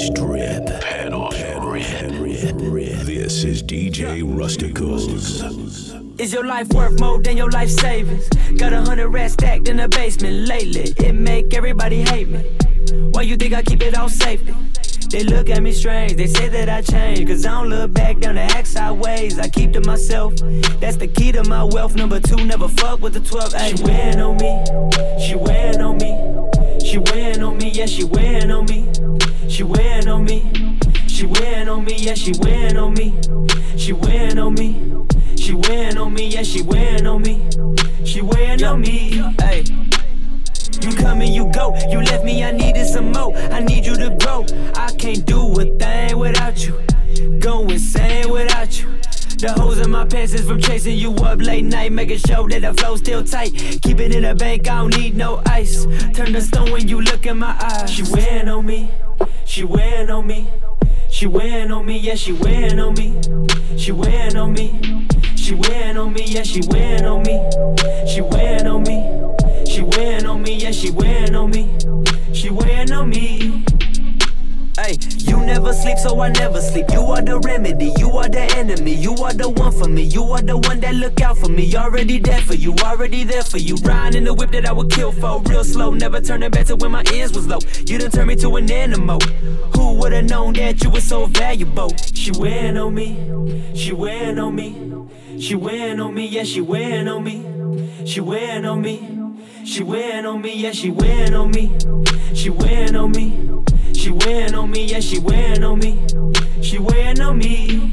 strip. Pedal strip. This is DJ Rusticals. Is your life worth more than your life savings? Got 100 rats stacked in the basement lately. It make everybody hate me. Why you think I keep it all safety? They look at me strange, they say that I changed. Cause I don't look back down the act sideways. I keep to myself, that's the key to my wealth. Number 2, never fuck with the 12. Ay, she wearing on me, she wearing on me. She wearing on me, yeah, she wearing on me. She wearing on me, she wearing on me, yeah, she wearing on me. She wearing on me, she wearing on me, yeah, she wearing on me. She wearing on me, ay. You come and you go, you left me, I needed some more. I need you to grow, I can't do a thing without you. Go insane without you. The holes in my pants is from chasing you up late night, making sure that the flow still tight. Keep it in the bank, I don't need no ice. Turn the stone when you look in my eyes. She wearing on me, she wearing on me. She wearing on me, yeah, she wearing on me. She wearing on me, she wearing on me, yeah, she wearing on me. She wearing on me, she wearing on me, yeah, she wearing on me. She wearing on me. Ay, you never sleep, so I never sleep. You are the remedy, you are the enemy. You are the one for me, you are the one that look out for me. Already there for you, already there for you. Riding in the whip that I would kill for. Real slow, never turning back to when my ears was low. You done turned me to an animal. Who would've known that you were so valuable? She wearing on me, she wearing on me. She wearing on me, yeah, she wearing on me. She wearing on me, she wearing on me, yeah, she wearing on me. She wearing on me, she wearing on me, yeah, she wearing on me. She wearing on me,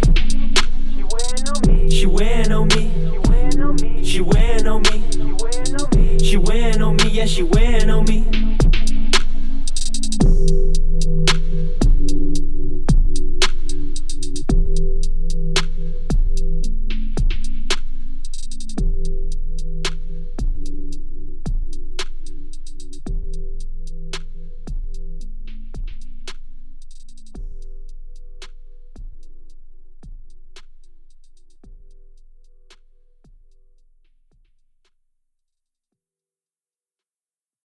she wearing on me, she wearing on me, she wearing on me, yeah, she wearing on me.